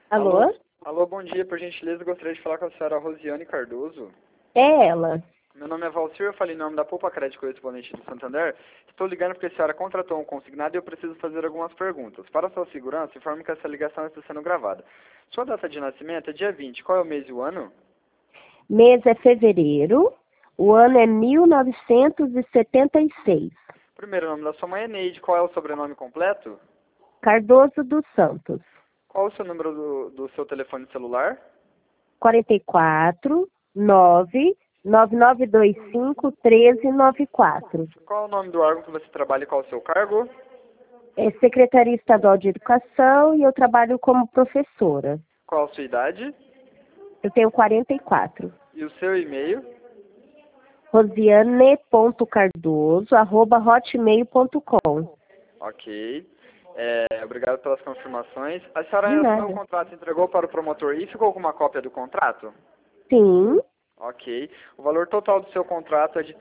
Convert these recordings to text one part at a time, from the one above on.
Alô? Alô? Alô, bom dia. Por gentileza, gostaria de falar com a senhora Rosiane Cardoso. É ela. Meu nome é Valcir, eu falei em nome da Poupa Crédito Correspondente do Santander. Estou ligando porque a senhora contratou um consignado e eu preciso fazer algumas perguntas. Para sua segurança, informe que essa ligação está sendo gravada. Sua data de nascimento é dia 20. Qual é o mês e o ano? Mês é fevereiro. O ano é 1976. Primeiro nome da sua mãe é Neide. Qual é o sobrenome completo? Cardoso dos Santos. Qual o seu número do seu telefone celular? 44 9 9925 1394. Qual é o nome do órgão que você trabalha e qual é o seu cargo? É Secretaria Estadual de Educação e eu trabalho como professora. Qual a sua idade? Eu tenho 44. E o seu e-mail? rosiane.cardoso@hotmail.com. Ok. Obrigado pelas confirmações. A senhora De assinou o nada. contrato e entregou para o promotor e ficou com uma cópia do contrato? Sim. Ok. O valor total do seu contrato é de R$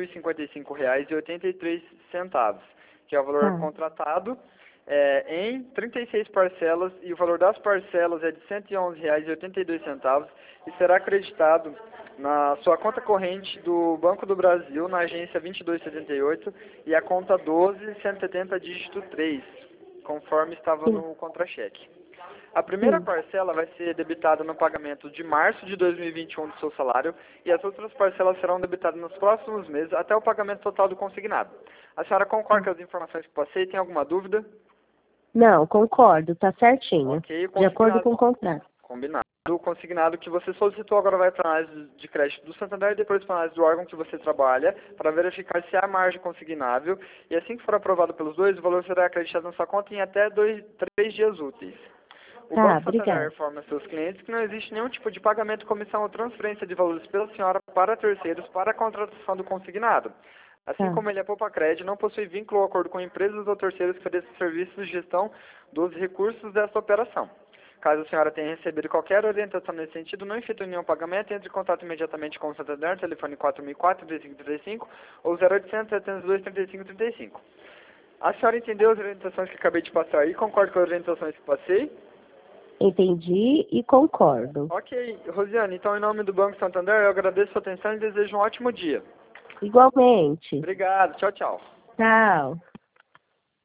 3.055,83, que é o valor Tá. contratado em 36 parcelas e o valor das parcelas é de R$ 111,82 e será acreditado na sua conta corrente do Banco do Brasil, na agência 2278 e a conta 12170, dígito 3, conforme estava Sim. no contra-cheque. A primeira Sim. parcela vai ser debitada no pagamento de março de 2021 do seu salário e as outras parcelas serão debitadas nos próximos meses até o pagamento total do consignado. A senhora concorda com as informações que passei? Tem alguma dúvida? Não, concordo, tá certinho. Ok, o De acordo consignado, com o contrato. combinado. O consignado que você solicitou agora vai para a análise de crédito do Santander e depois para a análise do órgão que você trabalha para verificar se há margem consignável e assim que for aprovado pelos dois, o valor será acreditado na sua conta em até 3 dias úteis. O Tá, Banco Santander obrigada. informa a seus clientes que não existe nenhum tipo de pagamento, comissão ou transferência de valores pela senhora para terceiros para a contratação do consignado. Assim Tá. como ele é Poupa-Crédito, não possui vínculo ou acordo com empresas ou terceiros que ofereçam serviços de gestão dos recursos desta operação. Caso a senhora tenha recebido qualquer orientação nesse sentido, não efetue nenhum pagamento, entre em contato imediatamente com o Santander, telefone 4004-3535 ou 0800 702 3535. A senhora entendeu as orientações que acabei de passar aí? Concorda com as orientações que passei? Entendi e concordo. Ok, Rosiane, então em nome do Banco Santander eu agradeço a sua atenção e desejo um ótimo dia. Igualmente. Obrigado, tchau, tchau. Tchau.